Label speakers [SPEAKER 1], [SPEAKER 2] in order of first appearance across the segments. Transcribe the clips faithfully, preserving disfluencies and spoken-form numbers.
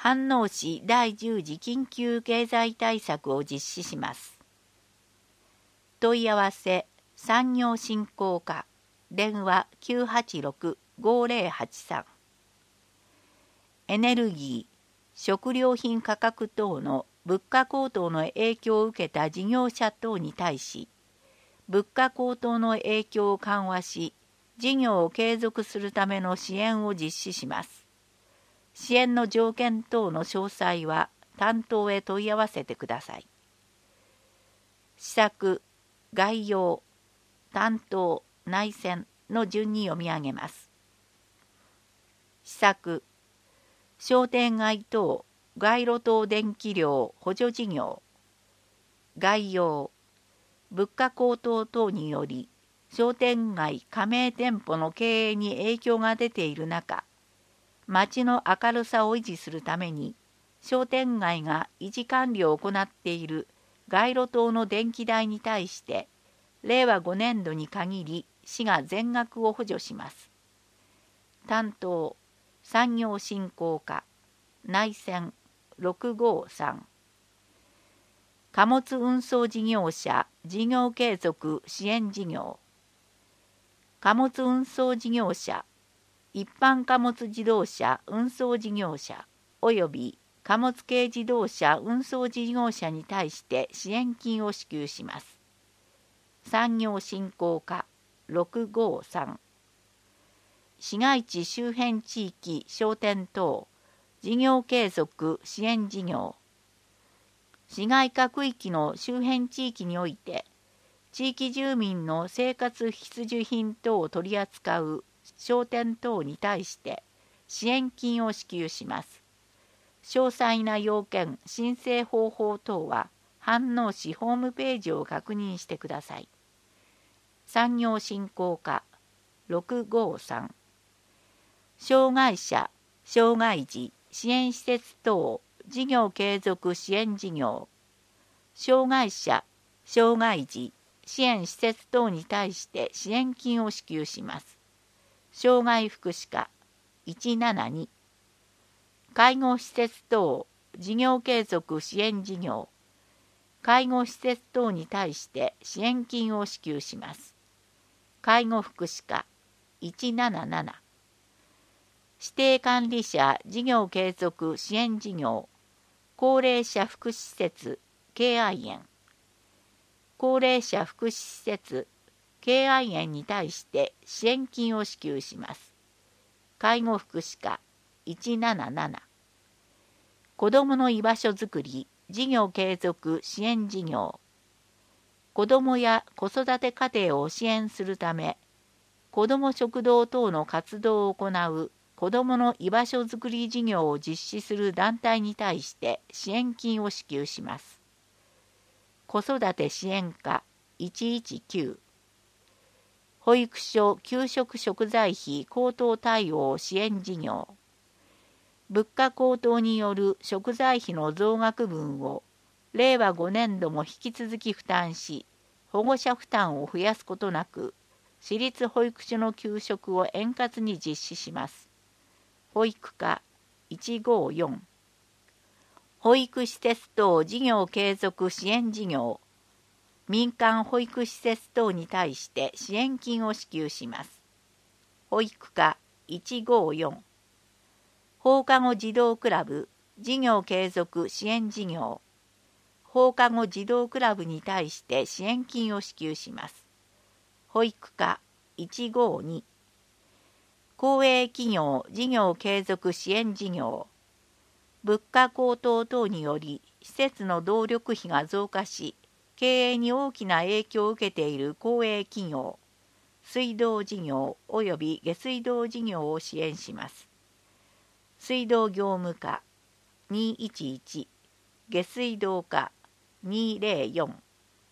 [SPEAKER 1] 飯能市第十次緊急経済対策を実施します。問い合わせ産業振興課電話 きゅうはちろく ごぜろはちさん。エネルギー、食料品価格等の物価高騰の影響を受けた事業者等に対し、物価高騰の影響を緩和し、事業を継続するための支援を実施します。支援の条件等の詳細は担当へ問い合わせてください。施策、概要、担当、内線の順に読み上げます。施策、商店街等街路灯電気料補助事業。概要、物価高騰等により商店街加盟店舗の経営に影響が出ている中、街の明るさを維持するために商店街が維持管理を行っている街路灯の電気代に対してれいわごねんどに限り市が全額を補助します。担当、産業振興課、内線ろくごさん。貨物運送事業者事業継続支援事業。貨物運送事業者、一般貨物自動車運送事業者及び貨物軽自動車運送事業者に対して支援金を支給します。産業振興課ろくごさん。市街地周辺地域商店等事業継続支援事業。市街化区域の周辺地域において地域住民の生活必需品等を取り扱う商店等に対して支援金を支給します。詳細な要件、申請方法等は飯能市ホームページを確認してください。産業振興課ろくごさん。障害者、障害児支援施設等事業継続支援事業。障害者、障害児支援施設等に対して支援金を支給します。障害福祉課いちななに。介護施設等事業継続支援事業。介護施設等に対して支援金を支給します。介護福祉課いちなななな。指定管理者事業継続支援事業。高齢者福祉施設敬愛園。高齢者福祉施設敬愛園に対して支援金を支給します。介護福祉課いちなななな。子どもの居場所づくり事業継続支援事業。子どもや子育て家庭を支援するため、子ども食堂等の活動を行う子どもの居場所づくり事業を実施する団体に対して支援金を支給します。子育て支援課いちいちきゅう。保育所給食食材費高騰対応支援事業。物価高騰による食材費の増額分をれいわごねんども引き続き負担し、保護者負担を増やすことなく、私立保育所の給食を円滑に実施します。保育課いちごよん。保育施設等事業継続支援事業。民間保育施設等に対して支援金を支給します。保育課いちごよん。放課後児童クラブ事業継続支援事業。放課後児童クラブに対して支援金を支給します。保育課いちごに。公営企業事業継続支援事業。物価高騰等により施設の動力費が増加し、経営に大きな影響を受けている公営企業、水道事業及び下水道事業を支援します。水道業務課にいちいち、下水道課にぜろよん。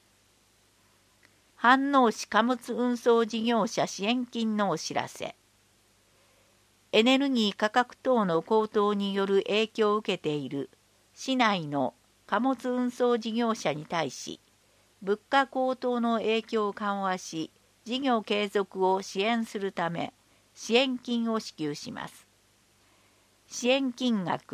[SPEAKER 1] 飯能市貨物運送事業者支援金のお知らせ。エネルギー価格等の高騰による影響を受けている市内の貨物運送事業者に対し、物価高騰の影響を緩和し、事業継続を支援するため、支援金を支給します。支援金額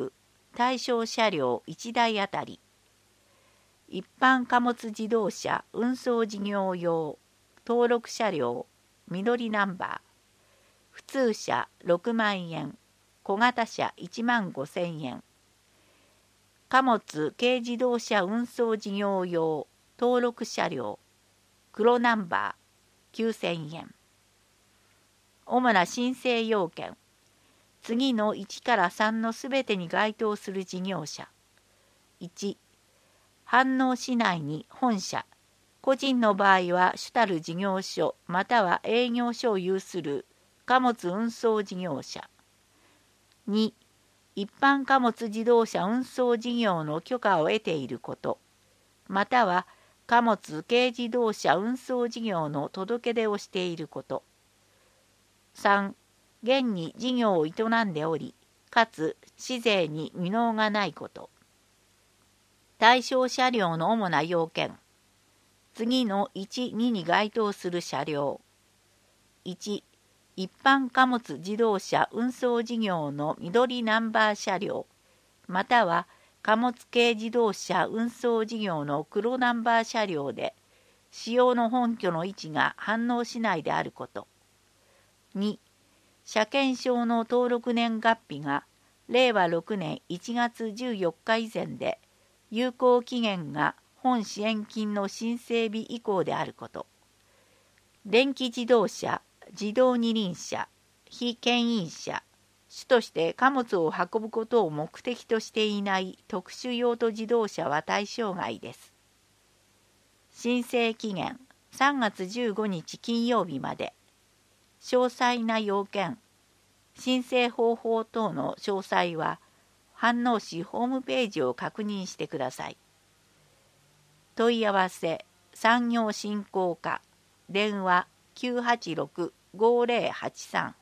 [SPEAKER 1] 対象車両いちだいあたり、一般貨物自動車運送事業用登録車両緑ナンバー、普通車ろくまんえん、小型車いちまんごせんえん、貨物軽自動車運送事業用登録車両黒ナンバーきゅうせんえん。主な申請要件、次のいちからさんのすべてに該当する事業者。いち、飯能市内に本社、個人の場合は主たる事業所または営業所を有する貨物運送事業者。に、一般貨物自動車運送事業の許可を得ていること、または貨物軽自動車運送事業の届け出をしていること。さん、現に事業を営んでおり、かつ市税に未納がないこと。対象車両の主な要件。次のいち、にに該当する車両。いち、一般貨物自動車運送事業の緑ナンバー車両、または貨物軽自動車運送事業の黒ナンバー車両で、使用の本拠の位置が飯能市内であること。に、車検証の登録年月日がれいわろくねんいちがつじゅうよっか以前で、有効期限が本支援金の申請日以降であること。電気自動車、自動二輪車、非牽引車、主として貨物を運ぶことを目的としていない特殊用途自動車は対象外です。申請期限さんがつじゅうごにち金曜日まで。詳細な要件、申請方法等の詳細は飯能市ホームページを確認してください。問い合わせ産業振興課電話 きゅうはちろく ごぜろはちさん